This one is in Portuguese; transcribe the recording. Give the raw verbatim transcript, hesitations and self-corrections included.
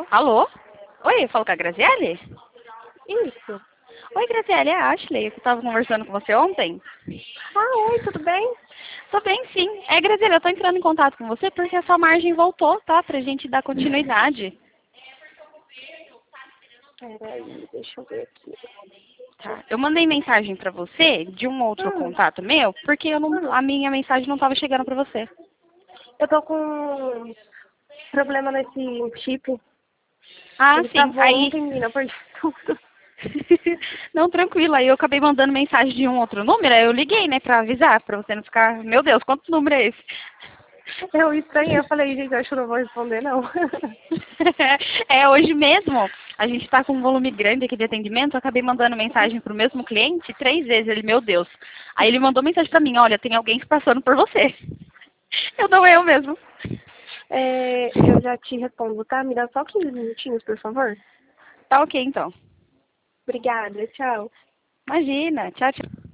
Alô? Oi, eu falo com a Graziele? Isso. Oi, Graziele, é a Ashley. Eu estava conversando com você ontem. Ah, oi, tudo bem? Tô bem, sim. É, Graziele, eu tô entrando em contato com você porque a sua margem voltou, tá? Pra gente dar continuidade. Peraí, deixa eu ver aqui. Tá. Eu mandei mensagem pra você de um outro Hum, contato meu, porque eu não, hum. a minha mensagem não tava chegando pra você. Eu tô com problema nesse chip. Ah, Ele sim. travou Aí. ontem, menina, eu perdi tudo. Não, tranquilo. Aí eu acabei mandando mensagem de um outro número, aí eu liguei, né, pra avisar, pra você não ficar, meu Deus, quanto número é esse? Eu estranhei, eu falei, gente, eu acho que eu não vou responder, não. É, hoje mesmo, a gente está com um volume grande aqui de atendimento, eu acabei mandando mensagem para o mesmo cliente três vezes, ele, meu Deus. Aí ele mandou mensagem para mim, olha, tem alguém se passando por você. Eu não, eu mesmo. É, eu já te respondo, tá? Me dá só quinze minutinhos, por favor. Tá ok, então. Obrigada, tchau. Imagina, tchau, tchau.